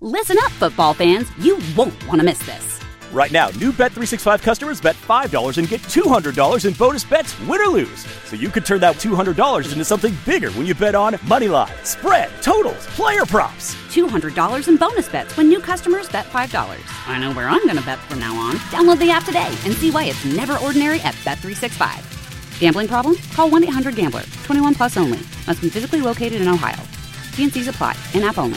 Listen up, football fans. You won't want to miss this. Right now, new Bet365 customers bet $5 and get $200 in bonus bets, win or lose. So you could turn that $200 into something bigger when you bet on money line, spread, totals, player props. $200 in bonus bets when new customers bet $5. I know where I'm going to bet from now on. Download the app today and see why it's never ordinary at Bet365. Gambling problem? Call 1-800-GAMBLER. 21 plus only. Must be physically located in Ohio. T&Cs apply. In-app only.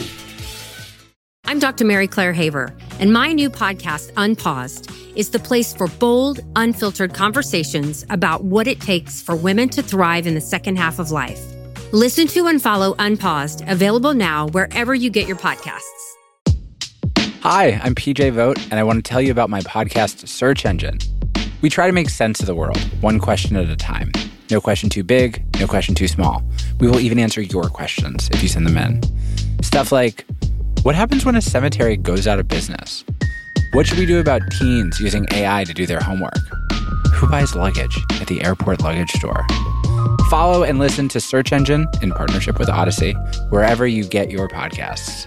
I'm Dr. Mary Claire Haver, and my new podcast, Unpaused, is the place for bold, unfiltered conversations about what it takes for women to thrive in the second half of life. Listen to and follow Unpaused, available now wherever you get your podcasts. Hi, I'm PJ Vogt, and I want to tell you about my podcast, Search Engine. We try to make sense of the world, one question at a time. No question too big, no question too small. We will even answer your questions if you send them in. Stuff like, what happens when a cemetery goes out of business? What should we do about teens using AI to do their homework? Who buys luggage at the airport luggage store? Follow and listen to Search Engine in partnership with Odyssey, wherever you get your podcasts.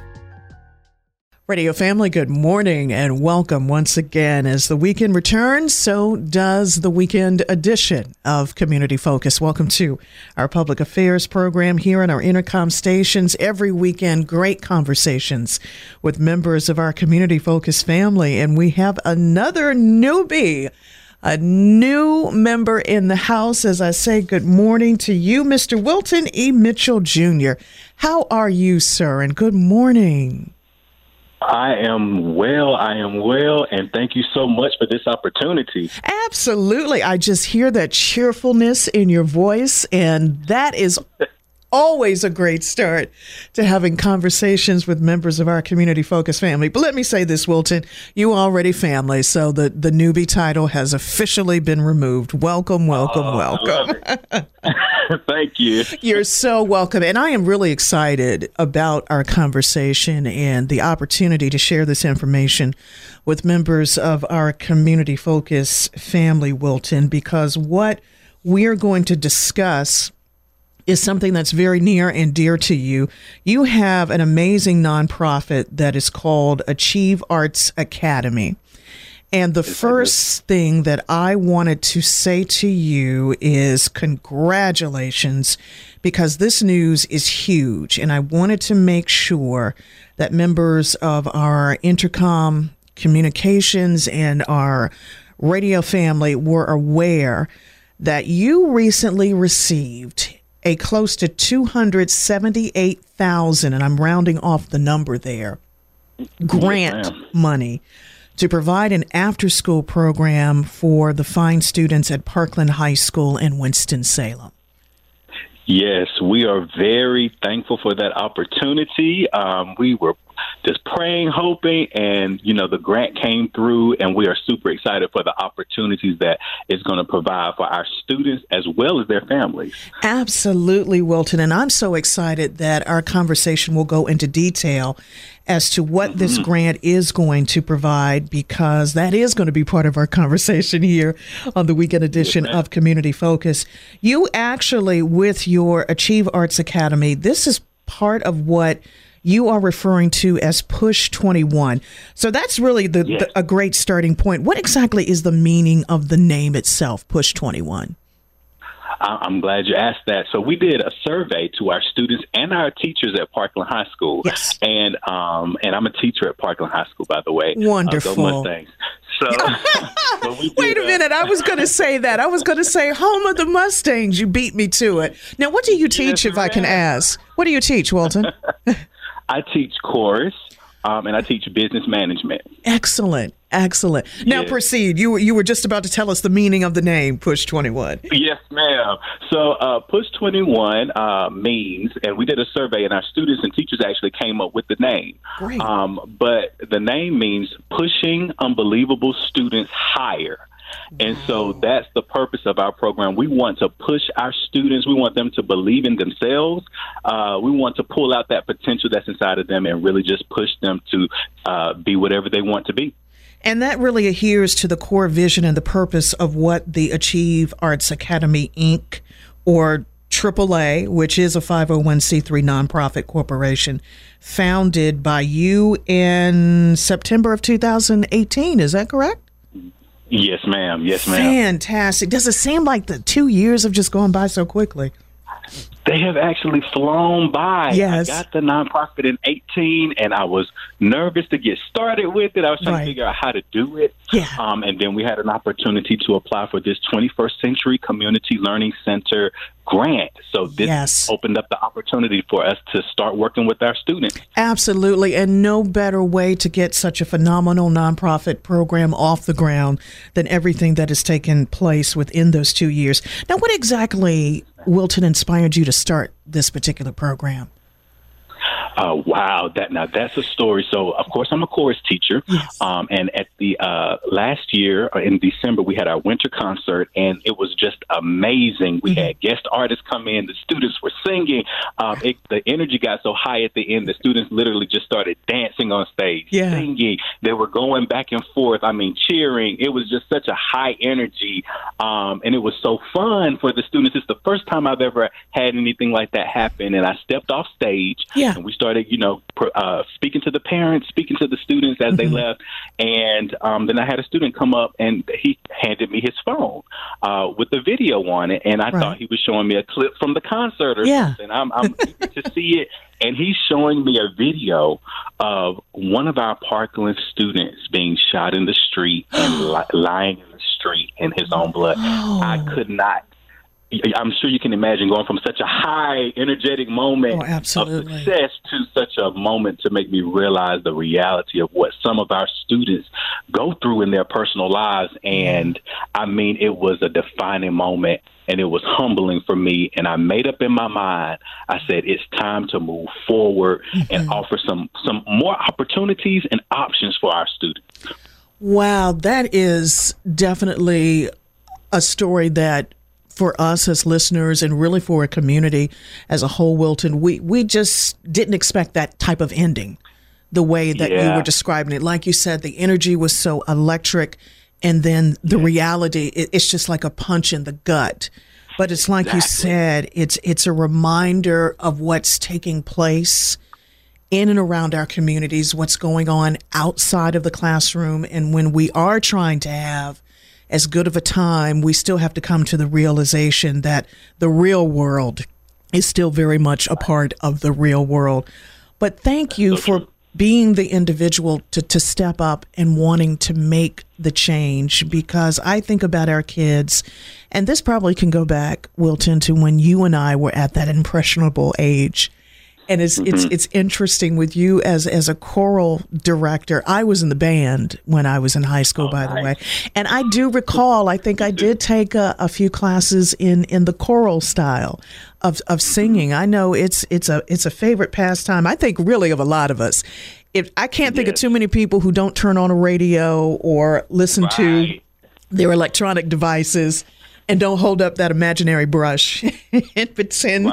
Radio family, good morning and welcome once again. As the weekend returns, so does the weekend edition of Community Focus. Welcome to our public affairs program here on our Intercom stations. Every weekend, great conversations with members of our Community Focus family. And we have another newbie, a new member in the house. As I say, good morning to you, Mr. Wilton E. Mitchell, Jr. How are you, sir? And good morning. I am well, and thank you so much for this opportunity. Absolutely. I just hear that cheerfulness in your voice, and that is always a great start to having conversations with members of our Community Focus family. But let me say this, Wilton, you already family, so the newbie title has officially been removed. Welcome. Welcome. Thank you. You're so welcome. And I am really excited about our conversation and the opportunity to share this information with members of our Community Focus family, Wilton, because what we're going to discuss is something that's very near and dear to you. You have an amazing nonprofit that is called Achieve Arts Academy. And the first thing that I wanted to say to you is congratulations, because this news is huge. And I wanted to make sure that members of our Intercom communications and our radio family were aware that you recently received a close to $278,000, and I'm rounding off the number there, grant money to provide an after-school program for the fine students at Parkland High School in Winston-Salem. Yes, we are very thankful for that opportunity. We were just praying, hoping, and, the grant came through, and we are super excited for the opportunities that it's going to provide for our students as well as their families. Absolutely, Wilton. And I'm so excited that our conversation will go into detail as to what this grant is going to provide, because that is going to be part of our conversation here on the weekend edition of Community Focus. You actually, with your Achieve Arts Academy, this is part of what you are referring to as Push 21. So that's really a great starting point. What exactly is the meaning of the name itself, Push 21? I'm glad you asked that. So we did a survey to our students and our teachers at Parkland High School. Yes. And I'm a teacher at Parkland High School, by the way. Wonderful. Mustangs. So, wait a minute. I was going to say that. I was going to say home of the Mustangs. You beat me to it. Now, what do you teach, if I can ask? What do you teach, Wilton? I teach chorus, and I teach business management. Excellent. Now proceed. You were just about to tell us the meaning of the name, Push 21. Yes, ma'am. So Push 21 means, and we did a survey, and our students and teachers actually came up with the name. Great. But the name means pushing unbelievable students higher. And so that's the purpose of our program. We want to push our students. We want them to believe in themselves. We want to pull out that potential that's inside of them and really just push them to be whatever they want to be. And that really adheres to the core vision and the purpose of what the Achieve Arts Academy, Inc. or AAA, which is a 501c3 nonprofit corporation, founded by you in September of 2018. Is that correct? Yes, ma'am. Yes, ma'am. Fantastic. Does it seem like the 2 years have just gone by so quickly? They have actually flown by. Yes. I got the nonprofit in 18, and I was nervous to get started with it. I was trying to figure out how to do it. Yeah. And then we had an opportunity to apply for this 21st Century Community Learning Center grant. So this opened up the opportunity for us to start working with our students. Absolutely. And no better way to get such a phenomenal nonprofit program off the ground than everything that has taken place within those 2 years. Now, what exactly, Wilton, inspired you to start this particular program? Wow, that's a story. So, of course, I'm a chorus teacher, and at the last year in December, we had our winter concert, and it was just amazing. We had guest artists come in, the students were singing. The energy got so high at the end, the students literally just started dancing on stage, singing. They were going back and forth. I mean, cheering. It was just such a high energy, and it was so fun for the students. It's the first time I've ever had anything like that happen, and I stepped off stage, and we started, speaking to the parents, speaking to the students as they left. And then I had a student come up and he handed me his phone with the video on it. And I thought he was showing me a clip from the concert or something. I'm eager to see it. And he's showing me a video of one of our Parkland students being shot in the street and lying in the street in his own blood. I could not. I'm sure you can imagine going from such a high, energetic moment of success to such a moment to make me realize the reality of what some of our students go through in their personal lives. And, I mean, it was a defining moment, and it was humbling for me. And I made up in my mind, I said, it's time to move forward and offer some more opportunities and options for our students. Wow, that is definitely a story that, for us as listeners and really for a community as a whole, Wilton, we just didn't expect that type of ending the way that you were describing it. Like you said, the energy was so electric, and then the reality, it's just like a punch in the gut. But it's like you said, it's a reminder of what's taking place in and around our communities, what's going on outside of the classroom. And when we are trying to have as good of a time, we still have to come to the realization that the real world is still very much a part of the real world. But thank you for being the individual to step up and wanting to make the change, because I think about our kids, and this probably can go back, Wilton, to when you and I were at that impressionable age. And it's interesting with you as a choral director. I was in the band when I was in high school, by the way. And I do recall, I think I did take a few classes in the choral style of singing. I know it's a favorite pastime, I think, really, of a lot of us. I can't think of too many people who don't turn on a radio or listen to their electronic devices and don't hold up that imaginary brush and pretend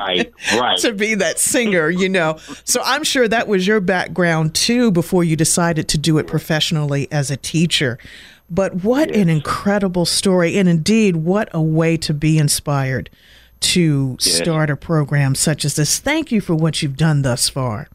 to be that singer, So I'm sure that was your background, too, before you decided to do it professionally as a teacher. But what an incredible story. And indeed, what a way to be inspired to start a program such as this. Thank you for what you've done thus far.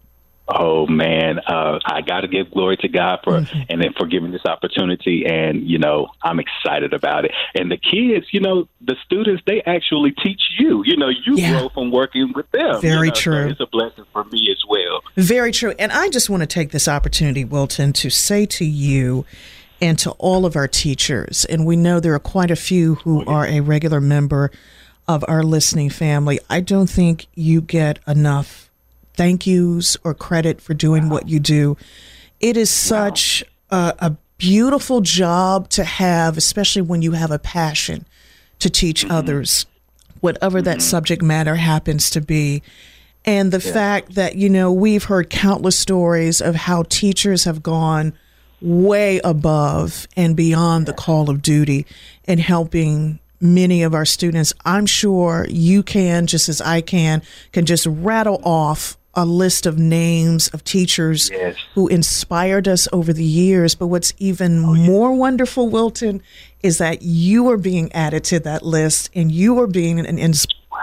Oh, man, I got to give glory to God and then for giving this opportunity. And, I'm excited about it. And the kids, the students, they actually teach you. You grow from working with them. Very true. So it's a blessing for me as well. Very true. And I just want to take this opportunity, Wilton, to say to you and to all of our teachers, and we know there are quite a few who are a regular member of our listening family, I don't think you get enough thank yous or credit for doing what you do. It is such a beautiful job to have, especially when you have a passion to teach others, whatever that subject matter happens to be. And the fact that, we've heard countless stories of how teachers have gone way above and beyond the call of duty in helping many of our students. I'm sure you can, just as I can just rattle off a list of names of teachers who inspired us over the years. But what's even more wonderful, Wilton, is that you are being added to that list, and you are being an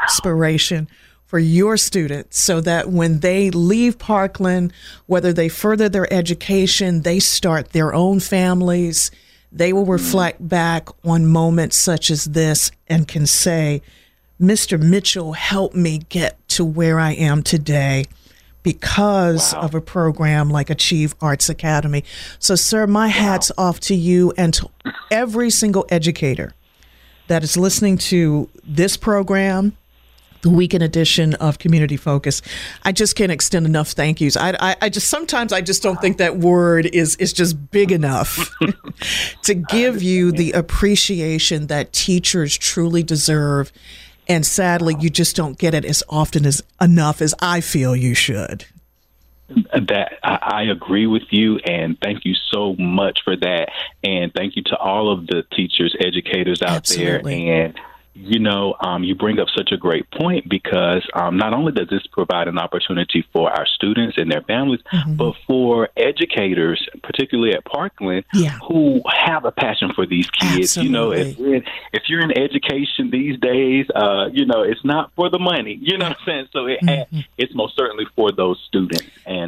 inspiration for your students so that when they leave Parkland, whether they further their education, they start their own families, they will reflect back on moments such as this and can say, Mr. Mitchell helped me get to where I am today because of a program like Achieve Arts Academy. So, sir, my hat's off to you and to every single educator that is listening to this program, the weekend edition of Community Focus. I just can't extend enough thank yous. I just sometimes I just don't think that word is just big enough to give you the appreciation that teachers truly deserve. And sadly, you just don't get it as often as enough as I feel you should. That I agree with you, and thank you so much for that. And thank you to all of the teachers, educators out there. And you bring up such a great point because not only does this provide an opportunity for our students and their families, but for educators, particularly at Parkland, who have a passion for these kids. Absolutely. If you're in education these days, it's not for the money. You know what I'm saying? So it's most certainly for those students,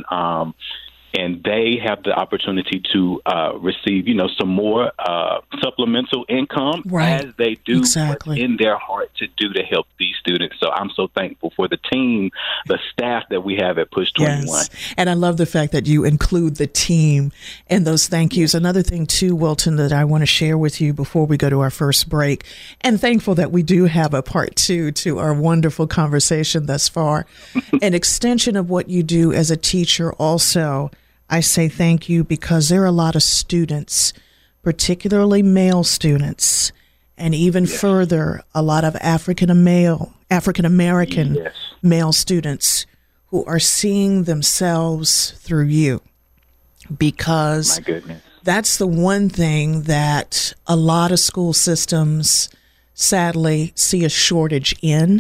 and they have the opportunity to receive, some more supplemental income as they do what's in their heart to do to help these students. So I'm so thankful for the team, the staff that we have at Push 21. Yes. And I love the fact that you include the team and those thank yous. Another thing, too, Wilton, that I want to share with you before we go to our first break, and thankful that we do have a part 2 to our wonderful conversation thus far, an extension of what you do as a teacher also. I say thank you because there are a lot of students, particularly male students, and even further, a lot of African American male students who are seeing themselves through you. Because that's the one thing that a lot of school systems sadly see a shortage in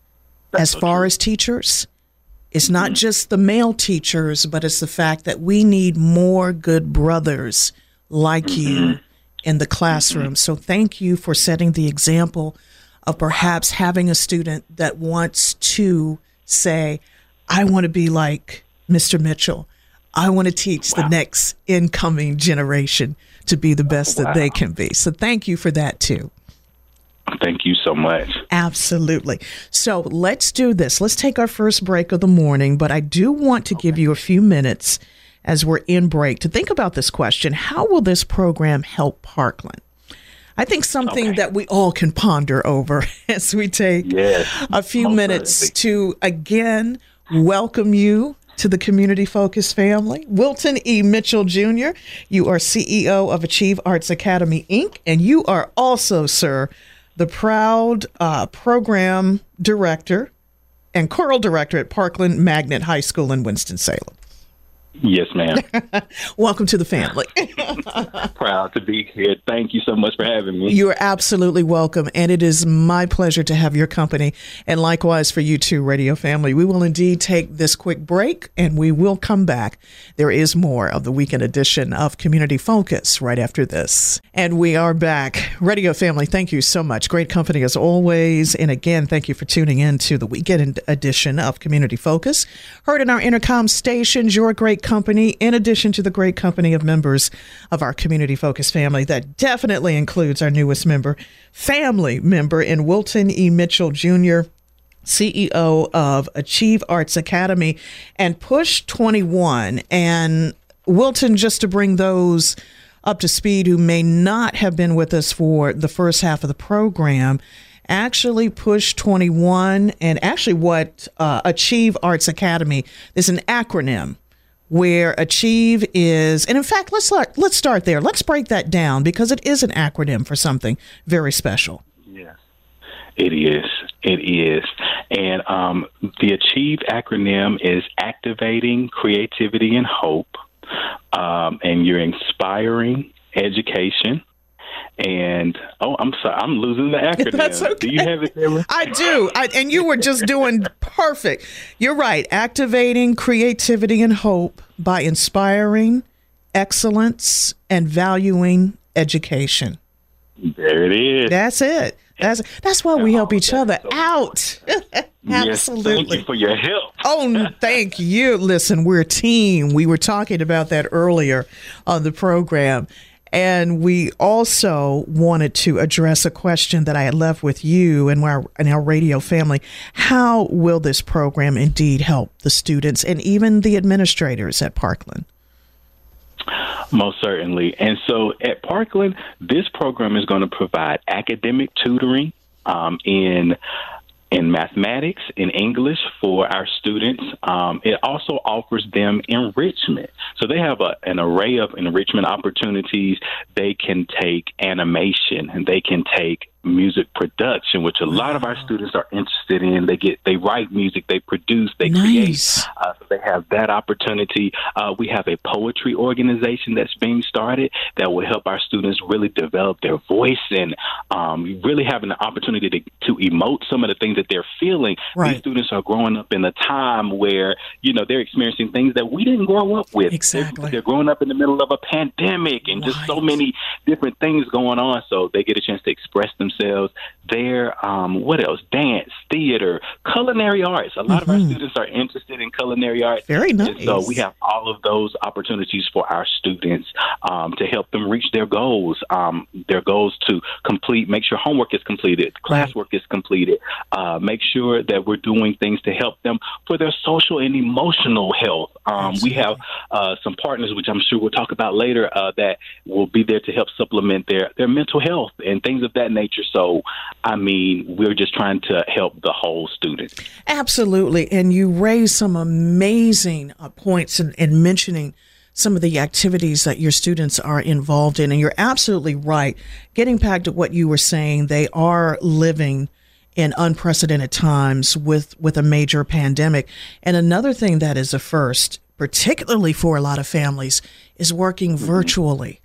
as far as teachers. It's not just the male teachers, but it's the fact that we need more good brothers like you in the classroom. So thank you for setting the example of perhaps having a student that wants to say, I want to be like Mr. Mitchell. I want to teach the next incoming generation to be the best that they can be. So thank you for that, too. Thank you so much. Absolutely. So let's do this. Let's take our first break of the morning, but I do want to give you a few minutes as we're in break to think about this question. How will this program help Parkland? I think something that we all can ponder over as we take a few minutes to, again, welcome you to the Community Focus family. Wilton E. Mitchell Jr., you are CEO of Achieve Arts Academy, Inc., and you are also, sir, the proud program director and choral director at Parkland Magnet High School in Winston-Salem. Yes, ma'am. Welcome to the family. Proud to be here. Thank you so much for having me. You are absolutely welcome, and it is my pleasure to have your company, and likewise for you too, radio family. We will indeed take this quick break, and we will come back. There is more of the weekend edition of Community Focus right after this. And we are back. Radio family, thank you so much. Great company as always. And again, thank you for tuning in to the weekend edition of Community Focus. Heard in our intercom stations, your great company, in addition to the great company of members of our Community Focus family that definitely includes our newest family member in Wilton E. Mitchell Jr., CEO of Achieve Arts Academy and Push 21. And Wilton, just to bring those up to speed who may not have been with us for the first half of the program, actually Push 21 and actually what Achieve Arts Academy is an acronym where Achieve is, and in fact, let's start there. Let's break that down because it is an acronym for something very special. Yes, it is. It is. And the Achieve acronym is Activating Creativity and Hope, and you're inspiring education. And, I'm sorry, I'm losing the acronym. That's okay. Do you have it there? I do. And you were just doing perfect. You're right. Activating creativity and hope by inspiring excellence and valuing education. There it is. That's it. That's why we help each other out. Yes, thank you for your help. Oh, thank you. Listen, we're a team. We were talking about that earlier on the program. And we also wanted to address a question that I had left with you and our radio family. How will this program indeed help the students and even the administrators at Parkland? Most certainly. And so at Parkland, this program is going to provide academic tutoring in mathematics, in English for our students. It also offers them enrichment. So they have an array of enrichment opportunities. They can take animation and they can take music production, which a lot of our students are interested in. They write music, they produce, they create. So they have that opportunity. We have a poetry organization that's being started that will help our students really develop their voice and really having the opportunity to emote some of the things that they're feeling. Right. These students are growing up in a time where, they're experiencing things that we didn't grow up with. Exactly. They're growing up in the middle of a pandemic and just so many different things going on. So they get a chance to express themselves there. What else? Dance, theater, culinary arts. A lot of our students are interested in culinary arts. Very nice. And so we have all of those opportunities for our students to help them reach their goals to make sure homework is completed, classwork is completed, make sure that we're doing things to help them for their social and emotional health. We have some partners, which I'm sure we'll talk about later, that will be there to help supplement their mental health and things of that nature. So, we're just trying to help the whole student. Absolutely. And you raised some amazing points in mentioning some of the activities that your students are involved in. And you're absolutely right. Getting back to what you were saying, they are living in unprecedented times with a major pandemic. And another thing that is a first, particularly for a lot of families, is working virtually.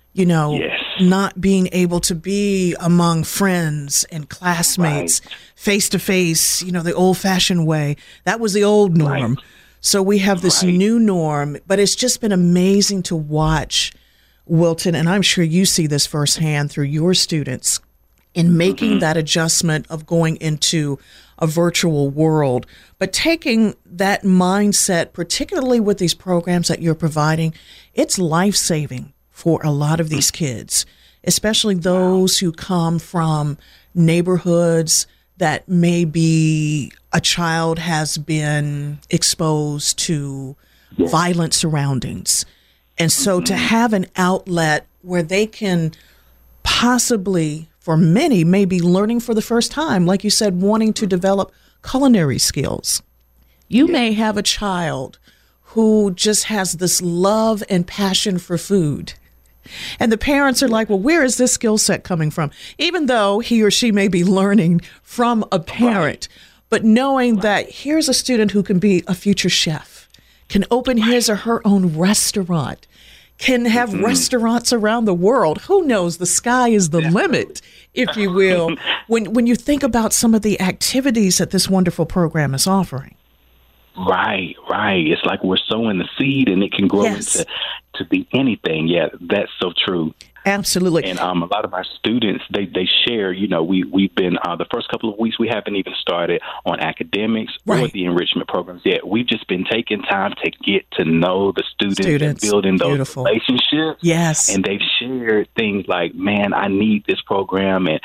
Not being able to be among friends and classmates face to face, the old fashioned way. That was the old norm. Right. So we have this new norm, but it's just been amazing to watch, Wilton, and I'm sure you see this firsthand through your students in making that adjustment of going into a virtual world, but taking that mindset, particularly with these programs that you're providing, it's life-saving for a lot of these kids, especially those who come from neighborhoods that maybe a child has been exposed to violent surroundings. And so to have an outlet where they can possibly, for many, maybe learning for the first time, like you said, wanting to develop culinary skills. You may have a child who just has this love and passion for food. And the parents are like, well, where is this skill set coming from? Even though he or she may be learning from a parent, but knowing that here's a student who can be a future chef, can open his or her own restaurant, can have restaurants around the world. Who knows? The sky is the limit, if you will, when you think about some of the activities that this wonderful program is offering. Right. It's like we're sowing the seed and it can grow into to be anything. Yeah, that's so true. Absolutely. And a lot of our students, they share, we've been, the first couple of weeks, we haven't even started on academics or the enrichment programs yet. We've just been taking time to get to know the students. And building those relationships. Yes. And they've shared things like, man, I need this program. And,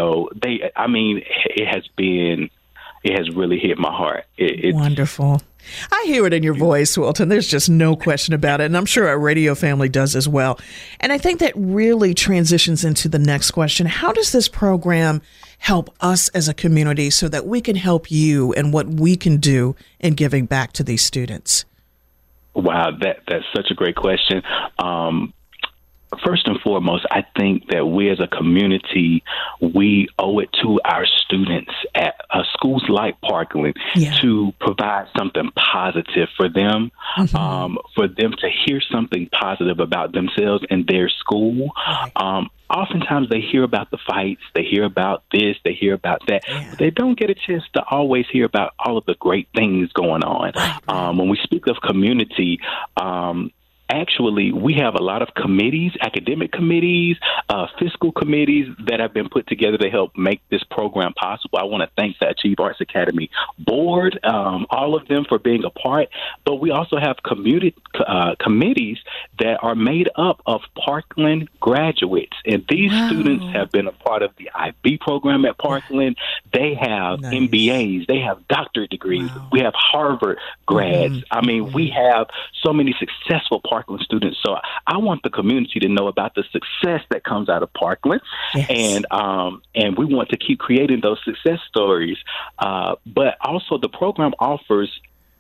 it has really hit my heart. It's wonderful. I hear it in your voice, Wilton. There's just no question about it. And I'm sure our radio family does as well. And I think that really transitions into the next question. How does this program help us as a community so that we can help you and what we can do in giving back to these students? Wow, that's such a great question. First and foremost, I think that we as a community, we owe it to our students at schools like Parkland to provide something positive for them, for them to hear something positive about themselves and their school. Oftentimes they hear about the fights, they hear about this, they hear about that, but they don't get a chance to always hear about all of the great things going on. When we speak of community, actually, we have a lot of committees, academic committees, fiscal committees that have been put together to help make this program possible. I want to thank the Achieve Arts Academy board, all of them for being a part. But we also have committees that are made up of Parkland graduates. And these students have been a part of the IB program at Parkland. They have MBAs. They have doctorate degrees. We have Harvard grads. I mean, we have so many successful Parkland students. So I want the community to know about the success that comes out of Parkland. And we want to keep creating those success stories. But also the program offers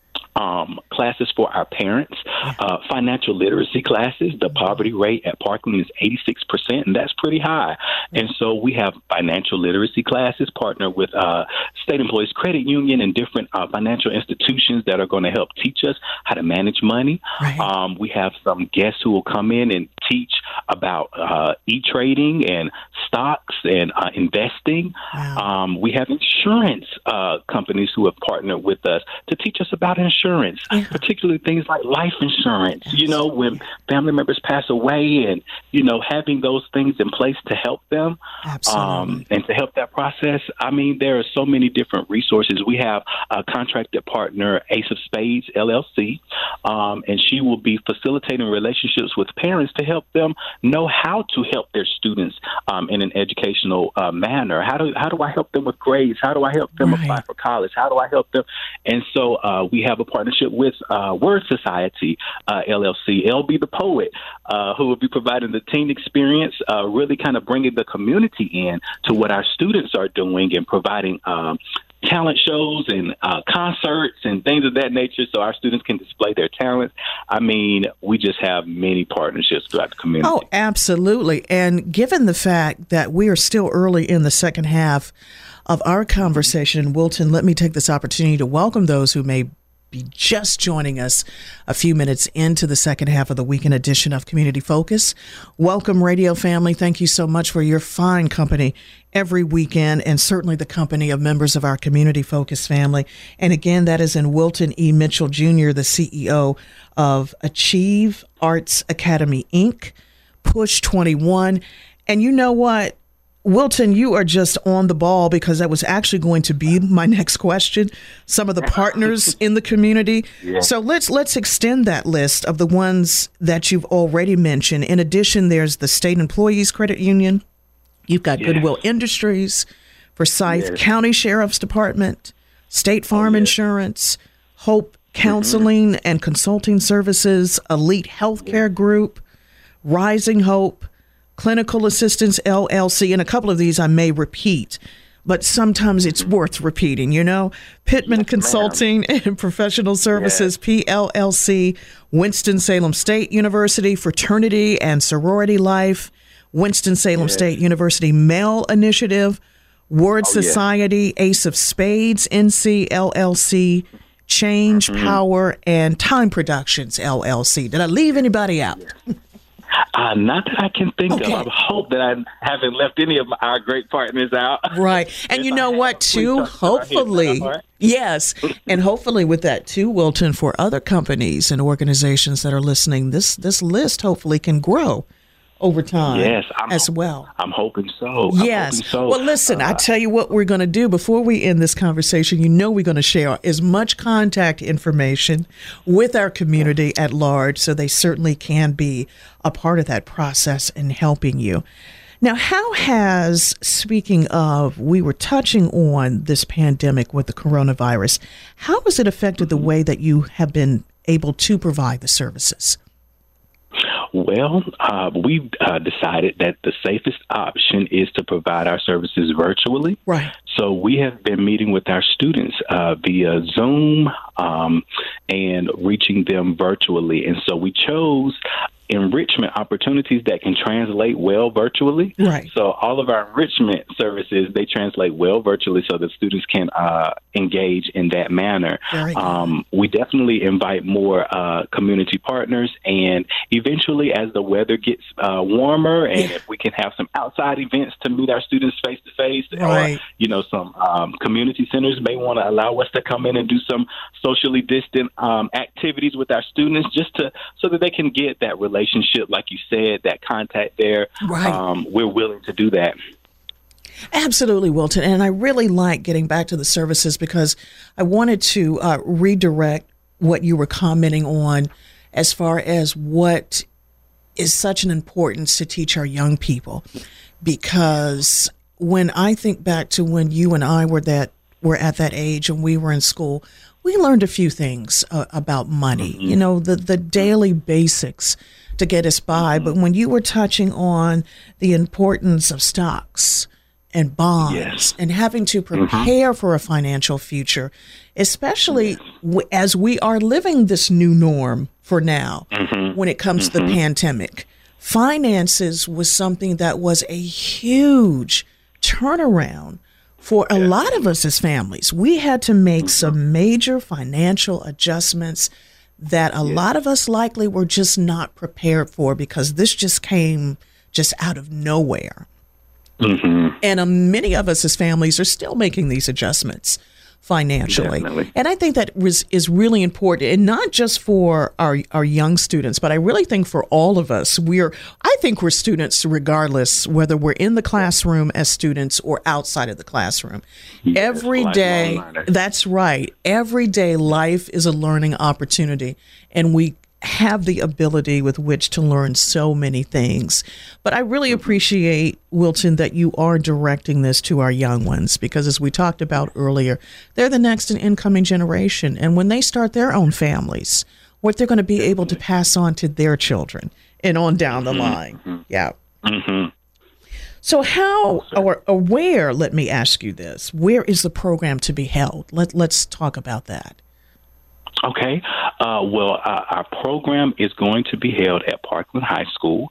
classes for our parents, financial literacy classes. The poverty rate at Parkland is 86%, and that's pretty high. And so we have financial literacy classes, partner with State Employees Credit Union and different financial institutions that are going to help teach us how to manage money. We have some guests who will come in and teach about e-trading and stocks and investing. We have insurance companies who have partnered with us to teach us about insurance, particularly things like life insurance, you know, when family members pass away and, you know, having those things in place to help them and to help that process. I mean, there are so many different resources. We have a contracted partner, Ace of Spades, LLC, and she will be facilitating relationships with parents to help them know how to help their students in an educational manner. How do I help them with grades? How do I help them apply for college? How do I help them? And so we have a partnership with Word Society, LLC, LB the Poet, who will be providing the teen experience, really kind of bringing the community in to what our students are doing and providing talent shows and concerts and things of that nature so our students can display their talents. I mean, we just have many partnerships throughout the community. Oh, absolutely. And given the fact that we are still early in the second half of our conversation in Wilton, let me take this opportunity to welcome those who may be just joining us a few minutes into the second half of the weekend edition of Community Focus. Welcome, radio family. Thank you so much for your fine company every weekend, and certainly the company of members of our Community Focus family. And again, that is in Wilton E. Mitchell Jr., the CEO of Achieve Arts Academy, Inc., Push 21. And you know what? Wilton, you are just on the ball, because that was actually going to be my next question. Some of the partners in the community. So let's extend that list of the ones that you've already mentioned. In addition, there's the State Employees Credit Union. You've got Goodwill Industries, Forsyth County Sheriff's Department, State Farm Insurance, Hope Counseling and Consulting Services, Elite Healthcare Group, Rising Hope, Clinical Assistance LLC, and a couple of these I may repeat, but sometimes it's worth repeating, you know. Pittman Consulting and Professional Services, PLLC, Winston-Salem State University, Fraternity and Sorority Life, Winston-Salem State University Male Initiative, Word Society, Ace of Spades, NC LLC, Change Power, and Time Productions LLC. Did I leave anybody out? Not that I can think of. I hope that I haven't left any of our great partners out. Right. And you know what, too? Hopefully, yes. And hopefully with that, too, Wilton, for other companies and organizations that are listening, this list hopefully can grow over time as well. I'm hoping so. Well, listen, I tell you what we're going to do before we end this conversation. You know, we're going to share as much contact information with our community at large, so they certainly can be a part of that process in helping you. Now, how has, speaking of, we were touching on this pandemic with the coronavirus, how has it affected the way that you have been able to provide the services? Well, we've decided that the safest option is to provide our services virtually. Right. So we have been meeting with our students via Zoom and reaching them virtually. And so we chose enrichment opportunities that can translate well virtually. Right. So all of our enrichment services, they translate well virtually so that students can engage in that manner. Very good. We definitely invite more community partners, and eventually as the weather gets warmer and if we can have some outside events to meet our students face to face, or some community centers may want to allow us to come in and do some socially distant activities with our students so that they can get that relationship, like you said, that contact there. Right. We're willing to do that. Absolutely, Wilton. And I really like getting back to the services because I wanted to redirect what you were commenting on as far as what is such an importance to teach our young people. Because when I think back to when you and I were at that age and we were in school, we learned a few things about money, the daily basics to get us by. But when you were touching on the importance of stocks and bonds and having to prepare for a financial future, especially as we are living this new norm for now, when it comes to the pandemic, finances was something that was a huge turnaround for a lot of us as families. We had to make some major financial adjustments that a lot of us likely were just not prepared for because this just came just out of nowhere. And many of us as families are still making these adjustments financially. Definitely. And I think that is really important, and not just for our young students, but I really think for all of us. I think we're students regardless whether we're in the classroom as students or outside of the classroom. Every day, that's right. Every day life is a learning opportunity, and we have the ability with which to learn so many things. But I really appreciate, Wilton, that you are directing this to our young ones, because as we talked about earlier, they're the next and incoming generation. And when they start their own families, what they're going to be able to pass on to their children and on down the line. Yeah. So how or where, let me ask you this, where is the program to be held? Let's talk about that. Okay. Our program is going to be held at Parkland High School,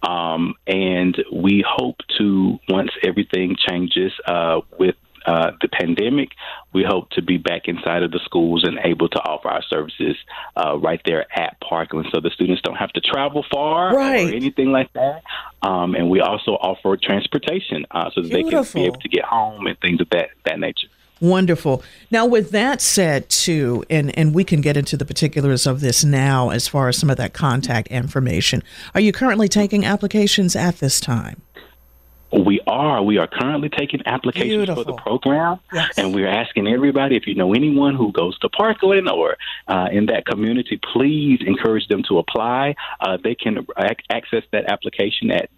and we hope to, once everything changes with the pandemic, we hope to be back inside of the schools and able to offer our services right there at Parkland, so the students don't have to travel far or anything like that. And we also offer transportation so that they can be able to get home and things of that nature. Wonderful. Now, with that said, too, and we can get into the particulars of this now as far as some of that contact information, are you currently taking applications at this time? We are. We are currently taking applications for the program, and we're asking everybody, if you know anyone who goes to Parkland or in that community, please encourage them to apply. They can access that application at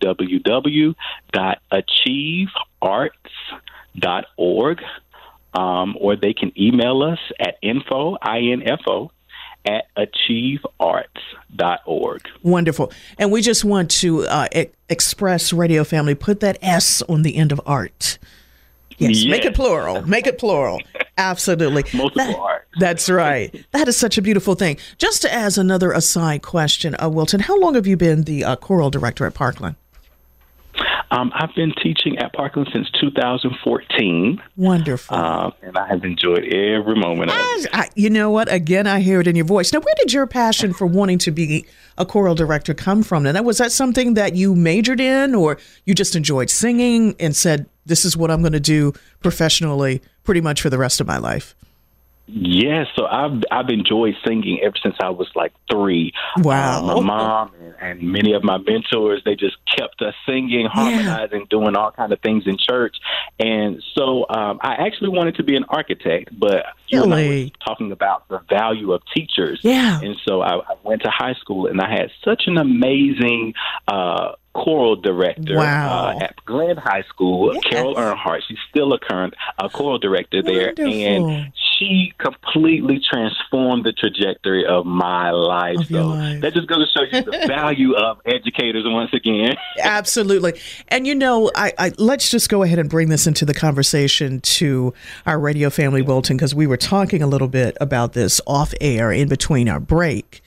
www.achievearts.org. Or they can email us at info at achievearts.org. Wonderful. And we just want to express, Radio Family, put that S on the end of art. Yes. Make it plural. Make it plural. Absolutely. Multiple art. That's right. That is such a beautiful thing. Just as another aside question, Wilton, how long have you been the choral director at Parkland? I've been teaching at Parkland since 2014. Wonderful. And I have enjoyed every moment of it. You know what? Again, I hear it in your voice. Now, where did your passion for wanting to be a choral director come from? And was that something that you majored in, or you just enjoyed singing and said, this is what I'm going to do professionally pretty much for the rest of my life? Yes, so I've enjoyed singing ever since I was like 3. Wow. My mom and many of my mentors, they just kept us singing, harmonizing, doing all kind of things in church. And so I actually wanted to be an architect, but you and I were talking about the value of teachers. Yeah. And so I went to high school, and I had such an amazing choral director at Glenn High School, Carol Earnhardt. She's still a current choral director there. And she completely transformed the trajectory of my life. That just goes to show you the value of educators once again. Absolutely. And I let's just go ahead and bring this into the conversation to our Radio Family Wilton, because we were talking a little bit about this off air in between our break.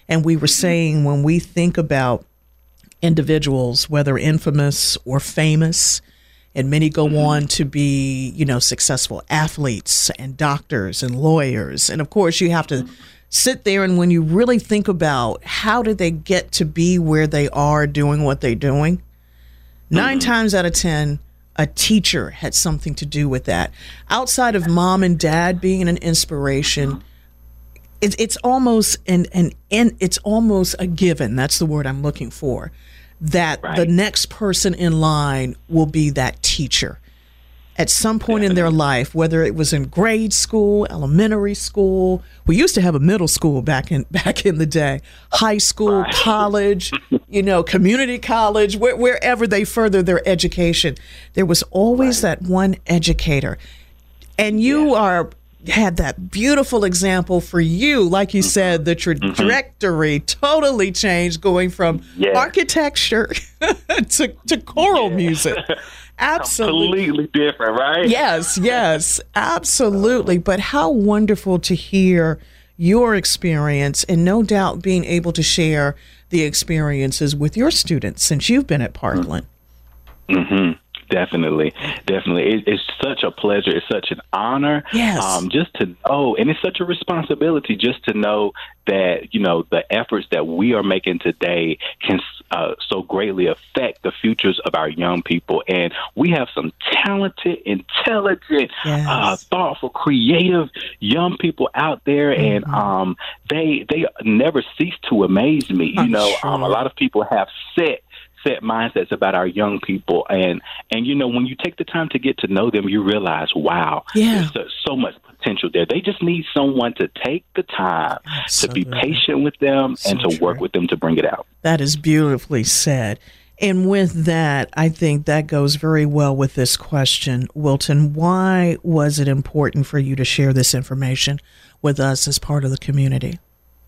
And we were saying when we think about individuals, whether infamous or famous, and many go on to be, successful athletes and doctors and lawyers. And of course, you have to sit there, and when you really think about how did they get to be where they are doing what they're doing, 9 times out of 10, a teacher had something to do with that. Outside of mom and dad being an inspiration, it's almost it's almost a given. That's the word I'm looking for. That the next person in line will be that teacher at some point in their life, whether it was in grade school, elementary school. We used to have a middle school back in the day, high school, college, community college, wherever they further their education. There was always that one educator. And you had that beautiful example for you. Like you said, the trajectory totally changed, going from architecture to choral music. Absolutely. Completely different, right? Yes, absolutely. But how wonderful to hear your experience, and no doubt being able to share the experiences with your students since you've been at Parkland. Definitely. It's such a pleasure. It's such an honor. Yes. Just to know, and it's such a responsibility just to know that, the efforts that we are making today can so greatly affect the futures of our young people. And we have some talented, intelligent, thoughtful, creative young people out there. And they never cease to amaze me. A lot of people have set mindsets about our young people, and when you take the time to get to know them, you realize, wow, there's so much potential there. They just need someone to take the time to be patient with them and to work with them to bring it out. That is beautifully said. And with that, I think that goes very well with this question. Wilton, why was it important for you to share this information with us as part of the community?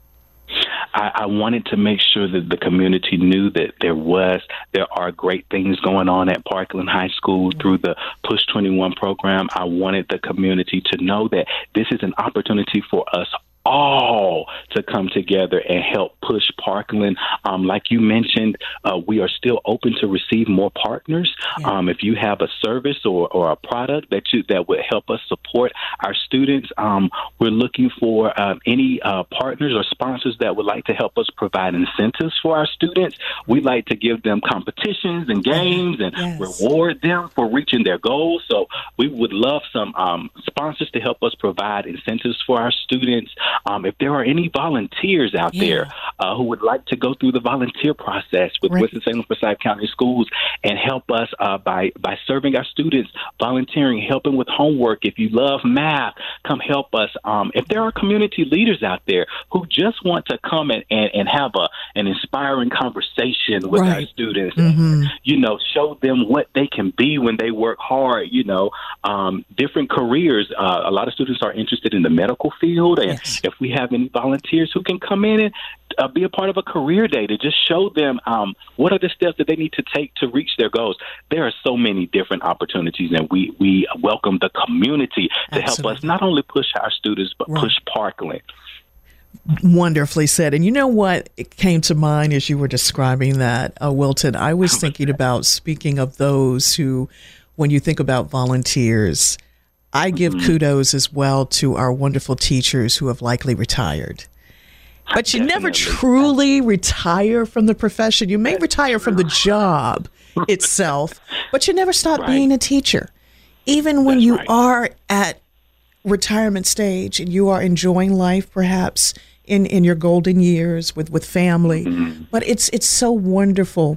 I wanted to make sure that the community knew that there are great things going on at Parkland High School through the Push 21 program. I wanted the community to know that this is an opportunity for us all to come together and help push Parkland. Like you mentioned, we are still open to receive more partners. If you have a service or a product that would help us support our students, we're looking for any partners or sponsors that would like to help us provide incentives for our students. We like to give them competitions and games and reward them for reaching their goals. So we would love some sponsors to help us provide incentives for our students. If there are any volunteers out there who would like to go through the volunteer process with Winston-Salem Forsyth County Schools and help us by serving our students, volunteering, helping with homework. If you love math, come help us. If there are community leaders out there who just want to come and have an inspiring conversation with our students, and, show them what they can be when they work hard, different careers. A lot of students are interested in the medical field, and if we have any volunteers who can come in and be a part of a career day to just show them what are the steps that they need to take to reach their goals. There are so many different opportunities, and we welcome the community to help us not only push our students, but push Parkland. Wonderfully said. And you know what? It came to mind as you were describing that, Wilton. I was thinking about, speaking of those who, when you think about volunteers, I give kudos as well to our wonderful teachers who have likely retired. But you never truly retire from the profession. You may retire from the job itself, but you never stop being a teacher. Even when you are at retirement stage and you are enjoying life, perhaps in your golden years with family. But it's so wonderful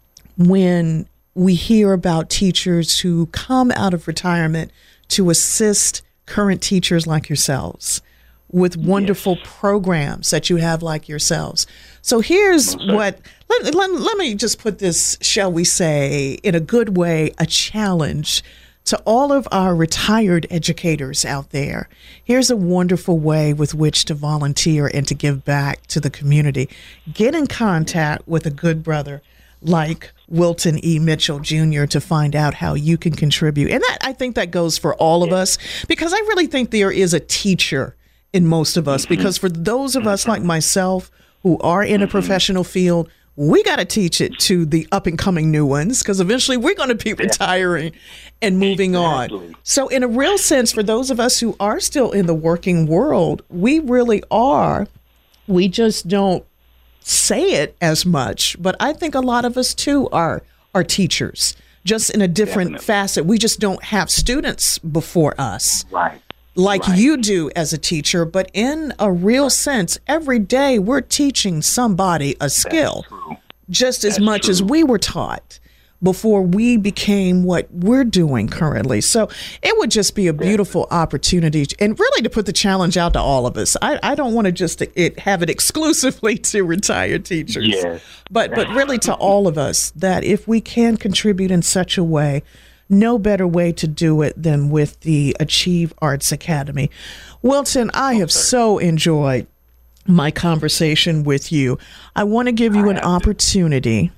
when we hear about teachers who come out of retirement to assist current teachers like yourselves with wonderful programs that you have like yourselves. So here's what, let me just put this, shall we say, in a good way, a challenge to all of our retired educators out there. Here's a wonderful way with which to volunteer and to give back to the community. Get in contact with a good brother like Wilton E. Mitchell Jr. to find out how you can contribute. And that, I think that goes for all of us, because I really think there is a teacher in most of us, because for those of us like myself who are in a professional field, we got to teach it to the up and coming new ones, because eventually we're going to be retiring and moving on. So in a real sense, for those of us who are still in the working world, we really are. We just don't say it as much. But I think a lot of us too are teachers, just in a different facet. We just don't have students before us. Like you do as a teacher, but in a real sense, every day we're teaching somebody a skill just as much as we were taught before we became what we're doing currently. So it would just be a beautiful opportunity, and really to put the challenge out to all of us. I don't want to just have it exclusively to retired teachers, but really to all of us, that if we can contribute in such a way, no better way to do it than with the Achieve Arts Academy. Wilton, I have so enjoyed my conversation with you. I want to give you an opportunity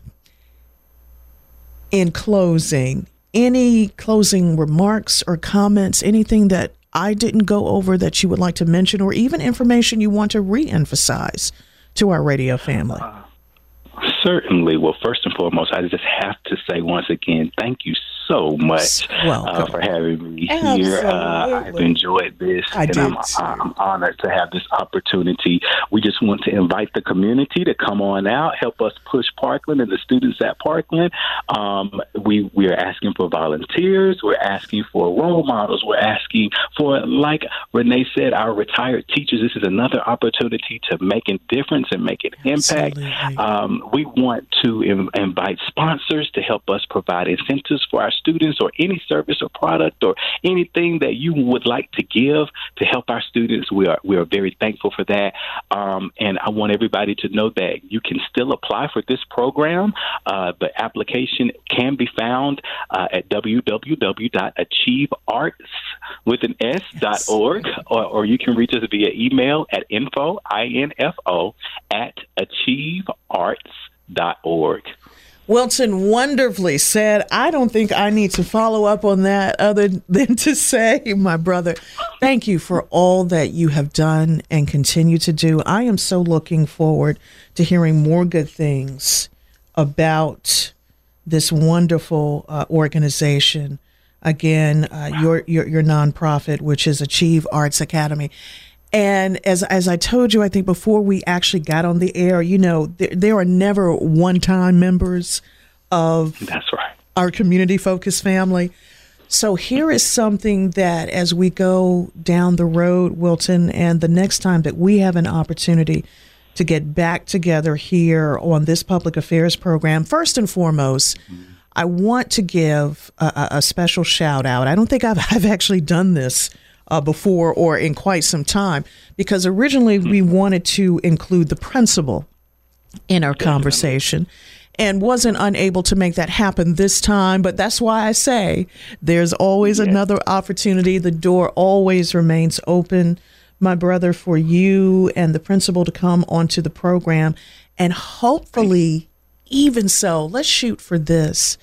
in closing. Any closing remarks or comments, anything that I didn't go over that you would like to mention, or even information you want to re-emphasize to our radio family? Certainly. Well, first and foremost, I just have to say once again, thank you so much for having me here. I've enjoyed this, and I'm honored to have this opportunity. We just want to invite the community to come on out, help us push Parkland and the students at Parkland. We are asking for volunteers. We're asking for role models. We're asking for, like Renee said, our retired teachers. This is another opportunity to make a difference and make an impact. We want to invite sponsors to help us provide incentives for our students, or any service or product or anything that you would like to give to help our students. We are very thankful for that. And I want everybody to know that you can still apply for this program. The application can be found at www.achievearts.org, or you can reach us via email at info@achievearts.org. Wilton, wonderfully said. I don't think I need to follow up on that other than to say, my brother, thank you for all that you have done and continue to do. I am so looking forward to hearing more good things about this wonderful organization. Again, your nonprofit, which is Achieve Arts Academy. And as I told you, I think before we actually got on the air, you know, there are never one-time members of our community-focused family. So here is something that, as we go down the road, Wilton, and the next time that we have an opportunity to get back together here on this public affairs program, first and foremost, I want to give a special shout out. I don't think I've actually done this before or in quite some time, because originally we wanted to include the principal in our conversation and wasn't unable to make that happen this time. But that's why I say there's always another opportunity. The door always remains open, my brother, for you and the principal to come onto the program. And hopefully, even so, let's shoot for this,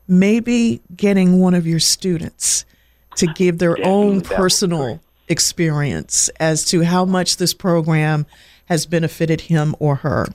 maybe getting one of your students to give their own personal experience as to how much this program has benefited him or her.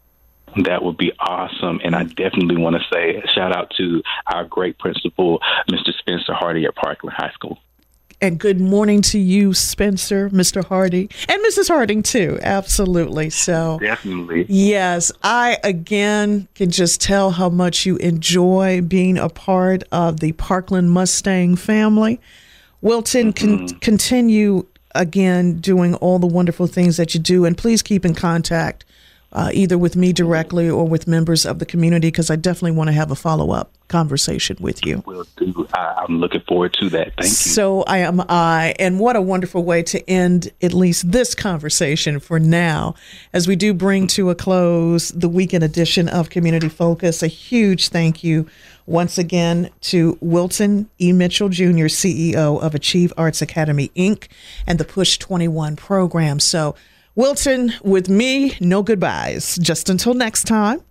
That would be awesome. And I definitely want to say a shout out to our great principal, Mr. Spencer Hardy at Parkland High School. And good morning to you, Spencer, Mr. Hardy, and Mrs. Harding too. Absolutely. So definitely. Yes, I again can just tell how much you enjoy being a part of the Parkland Mustang family. Wilton, continue again doing all the wonderful things that you do, and please keep in contact either with me directly or with members of the community, because I definitely want to have a follow-up conversation with you. Will do. I'm looking forward to that. Thank you. So am I. And what a wonderful way to end at least this conversation for now, as we do bring to a close the weekend edition of Community Focus. A huge thank you once again to Wilton E. Mitchell Jr., CEO of Achieve Arts Academy, Inc., and the Push 21 program. So, Wilton, with me, no goodbyes. Just until next time.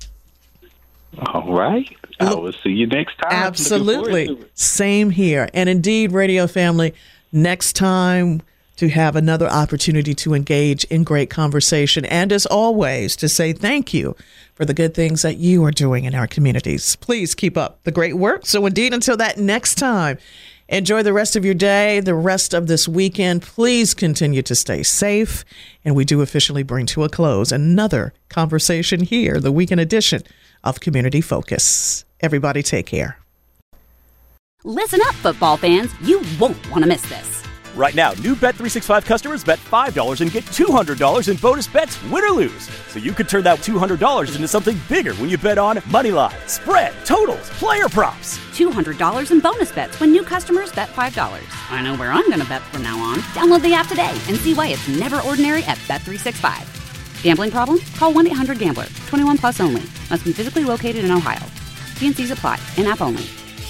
All right. I will see you next time. Absolutely. Same here. And indeed, radio family, next time to have another opportunity to engage in great conversation. And as always, to say thank you for the good things that you are doing in our communities. Please keep up the great work. So indeed, until that next time, enjoy the rest of your day, the rest of this weekend. Please continue to stay safe. And we do officially bring to a close another conversation here, the weekend edition of Community Focus. Everybody take care. Listen up, football fans. You won't want to miss this. Right now, new Bet365 customers bet $5 and get $200 in bonus bets, win or lose. So you could turn that $200 into something bigger when you bet on moneyline, spread, totals, player props. $200 in bonus bets when new customers bet $5. I know where I'm going to bet from now on. Download the app today and see why it's never ordinary at Bet365. Gambling problem? Call 1-800-GAMBLER. 21 plus only. Must be physically located in Ohio. T&Cs apply. In-app only.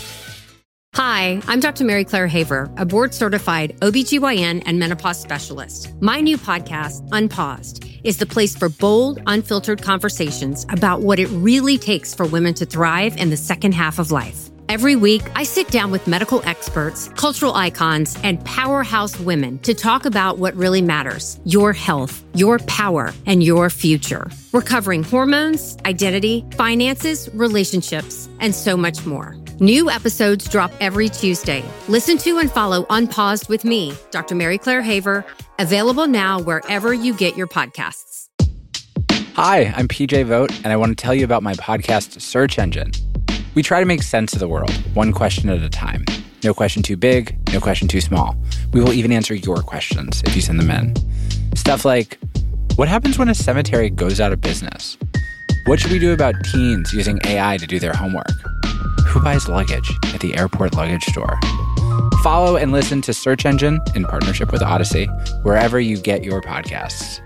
Hi, I'm Dr. Mary Claire Haver, a board-certified OBGYN and menopause specialist. My new podcast, Unpaused, is the place for bold, unfiltered conversations about what it really takes for women to thrive in the second half of life. Every week, I sit down with medical experts, cultural icons, and powerhouse women to talk about what really matters: your health, your power, and your future. We're covering hormones, identity, finances, relationships, and so much more. New episodes drop every Tuesday. Listen to and follow Unpaused with me, Dr. Mary Claire Haver, available now wherever you get your podcasts. Hi, I'm PJ Vogt, and I want to tell you about my podcast, Search Engine. We try to make sense of the world, one question at a time. No question too big, no question too small. We will even answer your questions if you send them in. Stuff like, what happens when a cemetery goes out of business? What should we do about teens using AI to do their homework? Who buys luggage at the airport luggage store? Follow and listen to Search Engine in partnership with Odyssey, wherever you get your podcasts.